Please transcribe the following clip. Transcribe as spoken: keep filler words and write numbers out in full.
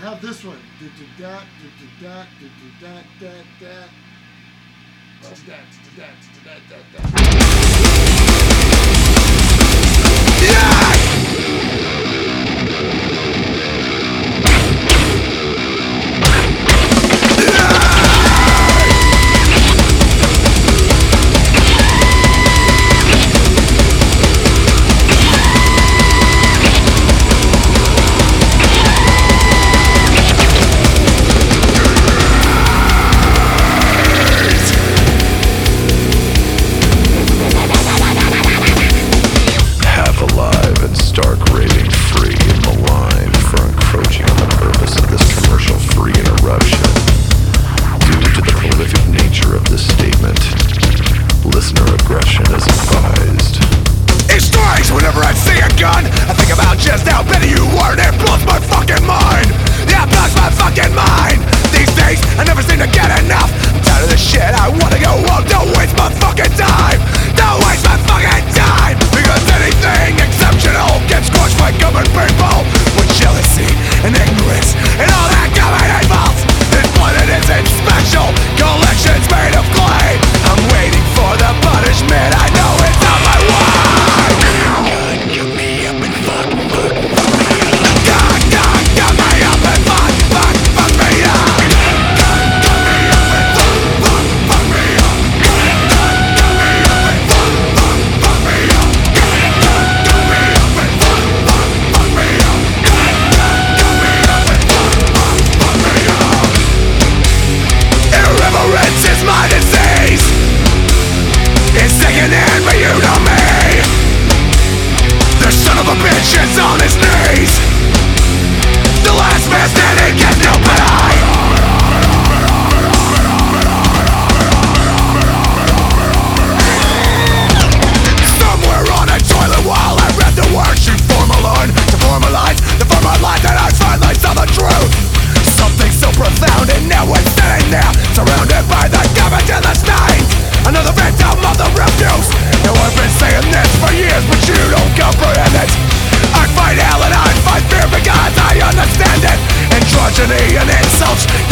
have this one. Da-da-da, da-da-da, da-da-da, da-da. Da-da-da, da-da-da, I think about just how petty you are, and it blows my fucking mind. Yeah, it blows my fucking mind. These days, I never seem to get enough. I'm tired of this shit, I wanna go home. Don't waste my fucking time. Don't waste my fucking time. Because anything exceptional gets squashed by common people with jealousy and ignorance and all that common involves. This blood, it isn't special. Collections made of clay. I'm waiting for the punishment. I know it's on my way. Is on his knees. The last man standing gets no pity. Somewhere on a toilet while I read the words she formalin to formalize the former life that I finally saw the truth. Something so profound and now it's sitting there surrounded by the garbage and the stains. Another victim of the refuse. Now I've been saying this for years, but you don't comprehend it. I fight hell and I fight fear because I understand it. Androgyny and insults